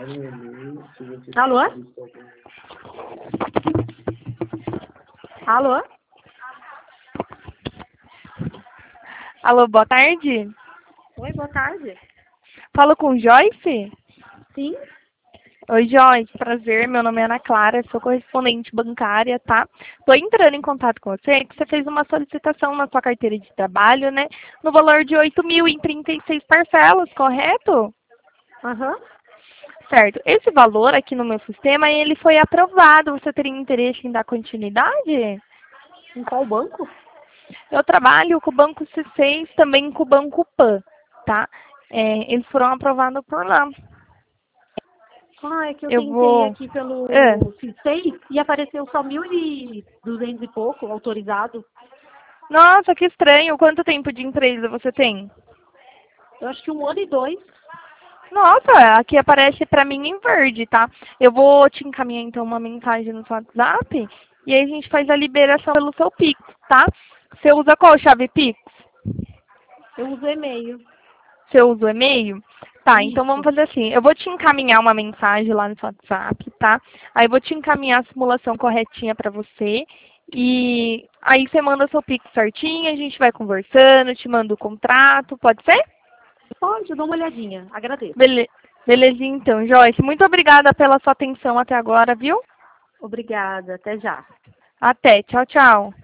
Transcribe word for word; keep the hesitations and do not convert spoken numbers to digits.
Alô? Alô? Alô, boa tarde. Oi, boa tarde. Falo com Joyce? Sim? Oi, Joyce, prazer. Meu nome é Ana Clara, sou correspondente bancária, tá? Tô entrando em contato com você, que você fez uma solicitação na sua carteira de trabalho, né? No valor de oito mil em trinta e seis parcelas, correto? Aham. Certo. Esse valor aqui no meu sistema, ele foi aprovado. Você teria interesse em dar continuidade? Em qual banco? Eu trabalho com o Banco C seis, também com o Banco Pan, tá? É, eles foram aprovados por lá. Ah, é que eu Eu tentei vou... aqui pelo É. C seis e apareceu só mil e duzentos e pouco autorizado. Nossa, que estranho. Quanto tempo de empresa você tem? Eu acho que um ano e dois. Nossa, aqui aparece pra mim em verde, tá? Eu vou te encaminhar então uma mensagem no seu WhatsApp e aí a gente faz a liberação pelo seu Pix, tá? Você usa qual chave Pix? Eu uso e-mail. Você usa o e-mail? Tá, então vamos Isso. fazer assim. Eu vou te encaminhar uma mensagem lá no seu WhatsApp, tá? Aí eu vou te encaminhar a simulação corretinha pra você. E aí você manda seu Pix certinho, a gente vai conversando, te manda o contrato, pode ser? Pode, eu dou uma olhadinha. Agradeço. Bele... Belezinha então, Joyce. Muito obrigada pela sua atenção até agora, viu? Obrigada. Até já. Até. Tchau, tchau.